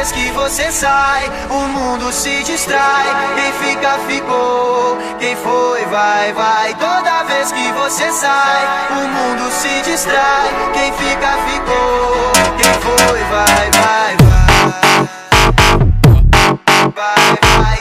vez que você sai, o mundo se distrai. Quem fica, ficou. Quem foi, vai, vai. Toda vez que você sai, o mundo se distrai. Quem fica, ficou. Quem foi, vai, vai, vai.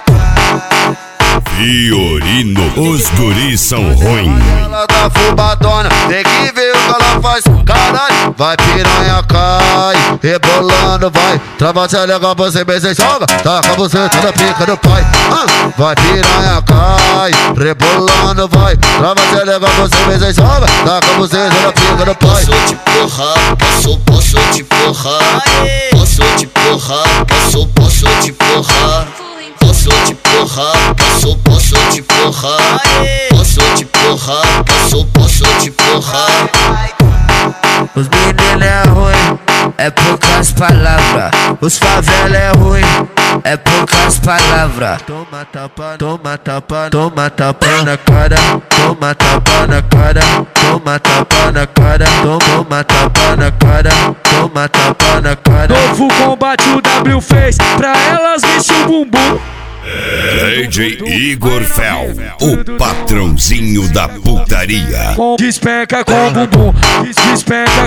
Fiorino, os guris são ruins. Ela tá fubadona, tem que ver o que ela faz. Caralho, vai piranha, cai. Rebolando, vai. Trava se legal, você bem se joga. Taca você toda pica do pai. Vai piranha, cai. Rebolando, vai. Trava se legal, você bem se joga. Taca você toda pica do pai. Posso te porrar, posso te porrar. Posso te porrar, posso te porrar. Posso te porrar, posso te porrar. Posso te porrar, posso te porrar. Os meninos é ruim, é poucas palavras. Os favela é ruim, é poucas palavras. Toma tapa, toma tapa, toma tapa na cara. Toma tapa na cara, toma tapa na cara. Toma tapa na cara, toma tapa na cara. Novo combate o W fez, pra elas mexer o bumbum. DJ Igor Fel, o patrãozinho da putaria. Despenca com bumbum, despenca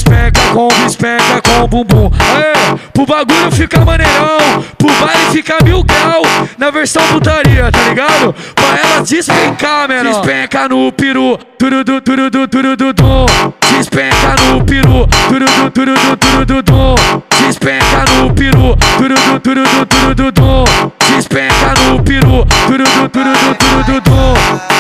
com bumbum. Aê, pro bagulho ficar maneirão, pro baile ficar 1000 grau. Na versão putaria, tá ligado? Pra ela despencar, menor. Despenca no peru, turudu, turudu, turudu, despenca no peru, turudu, turudu, turudu, despenca no peru, turudu, turudu, turudu, despenca no peru, turudu, turudu, turudu.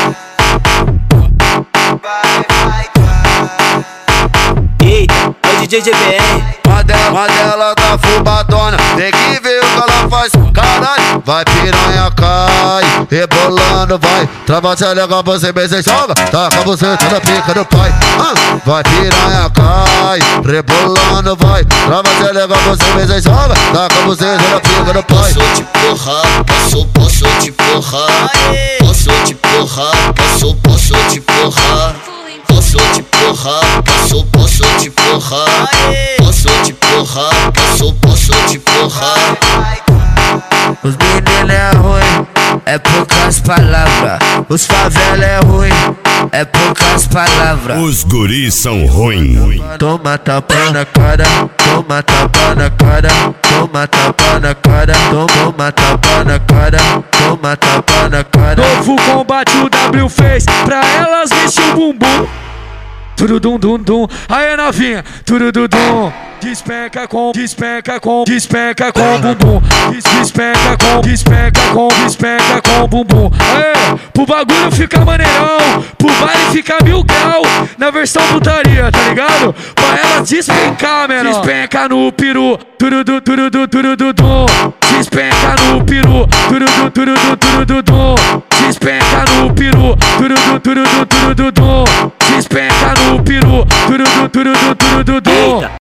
Eita, é o DJ GBR. Ela tá fubadona, tem que ver o que ela faz. Caralho, vai piranha, cai. Rebolando, vai. Trava se legal, você bem se joga. Taca você toda pica do pai. Vai piranha, cai. Rebolando, vai. Trava se legal, você bem se joga. Taca você toda pica do pai. Posso te porrar, posso te porrar. Posso te porrar, posso te porrar. Posso te porrar, posso te porrar. Posso te porrar, posso te porrar. Os meninos é ruim, é poucas palavras. Os favela é ruim, é poucas palavras. Os guris são ruins. Toma tapa na cara, toma tapa na cara. Toma tapa na cara, toma tapa na cara. Toma tapa na cara. Novo combate o W fez, pra elas mexer o bumbum. Turudum dum dum, aê novinha, turudum. Despenca com bumbum. Despenca com bumbum. Aê, pro bagulho ficar maneirão, pro baile ficar 1000 grau. Na versão putaria, tá ligado? Pra ela despencar, menor. Despenca no peru, turudu, turudu, turudu. Despenca no peru, turudu, turudu, turudu. Despenca no peru, turudu, turudu, turudu. Despenca no peru, turudu, turudu, turudu.